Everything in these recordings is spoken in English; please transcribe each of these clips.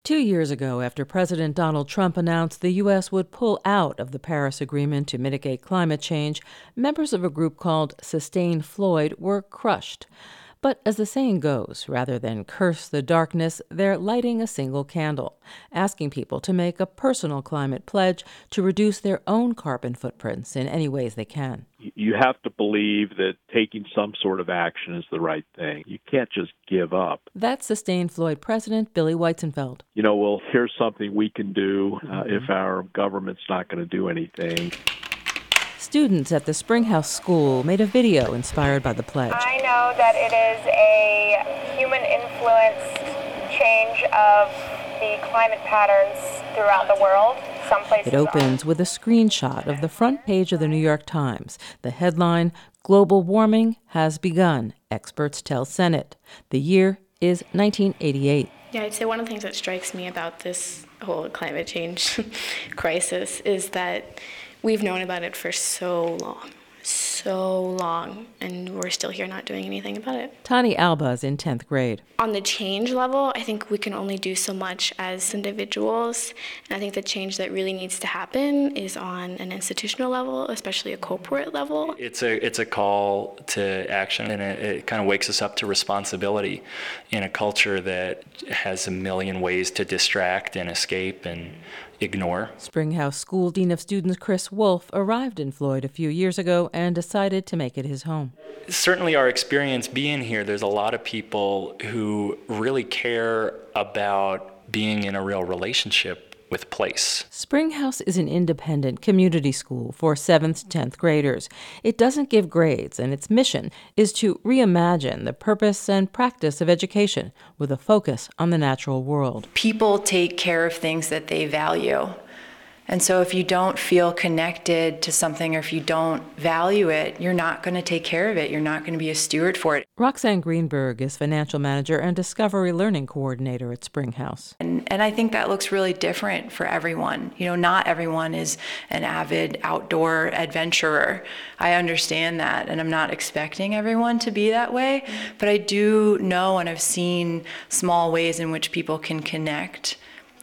2 years ago, after President Donald Trump announced the U.S. would pull out of the Paris Agreement to mitigate climate change, members of a group called Sustain Floyd were crushed. But as the saying goes, rather than curse the darkness, they're lighting a single candle, asking people to make a personal climate pledge to reduce their own carbon footprints in any ways they can. You have to believe that taking some sort of action is the right thing. You can't just give up. That's Sustain Floyd President Billy Weizenfeld. Well, here's something we can do if our government's not going to do anything. Students at the Springhouse School made a video inspired by the pledge. I know that it is a human-influenced change of the climate patterns throughout the world. Some places It opens with a screenshot of the front page of the New York Times. The headline, "Global warming has begun, experts tell Senate." The year is 1988. Yeah, I'd say one of the things that strikes me about this whole climate change crisis is that we've known about it for so long, and we're still here not doing anything about it. Tani Alba is in 10th grade. On the change level, I think we can only do so much as individuals, and I think the change that really needs to happen is on an institutional level, especially a corporate level. It's a call to action, and it kind of wakes us up to responsibility in a culture that has a million ways to distract and escape and ignore. Springhouse School Dean of Students Chris Wolf arrived in Floyd a few years ago and decided to make it his home. Certainly our experience being here, there's a lot of people who really care about being in a real relationship with place. Springhouse is an independent community school for 7th to 10th graders. It doesn't give grades, and its mission is to reimagine the purpose and practice of education with a focus on the natural world. People take care of things that they value. And so if you don't feel connected to something, or if you don't value it, you're not going to take care of it. You're not going to be a steward for it. Roxanne Greenberg is financial manager and discovery learning coordinator at Springhouse. And I think that looks really different for everyone. Not everyone is an avid outdoor adventurer. I understand that, and I'm not expecting everyone to be that way. But I do know, and I've seen small ways in which people can connect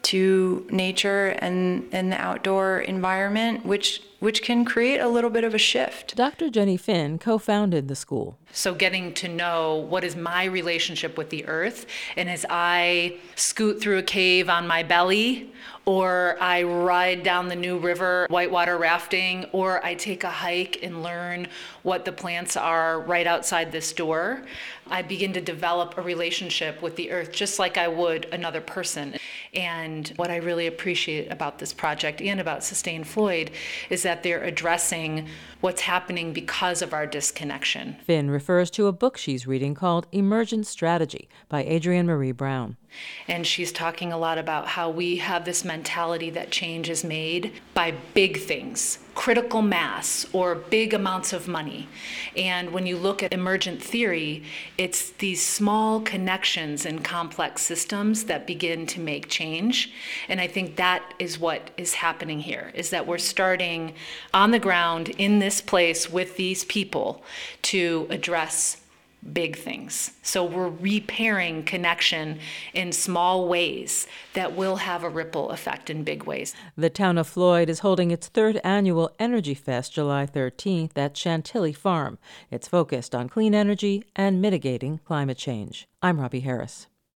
to nature and the outdoor environment, which can create a little bit of a shift. Dr. Jenny Finn co-founded the school. So getting to know what is my relationship with the earth, and as I scoot through a cave on my belly, or I ride down the New River whitewater rafting, or I take a hike and learn what the plants are right outside this door, I begin to develop a relationship with the earth just like I would another person. And what I really appreciate about this project and about Sustain Floyd is that they're addressing what's happening because of our disconnection. Finn refers to a book she's reading called Emergent Strategy by Adrienne Marie Brown. And she's talking a lot about how we have this mentality that change is made by big things, critical mass, or big amounts of money. And when you look at emergent theory, it's these small connections in complex systems that begin to make change. And I think that is what is happening here, is that we're starting on the ground in this place with these people to address big things. So we're repairing connection in small ways that will have a ripple effect in big ways. The town of Floyd is holding its 3rd annual Energy Fest July 13th at Chantilly Farm. It's focused on clean energy and mitigating climate change. I'm Robbie Harris.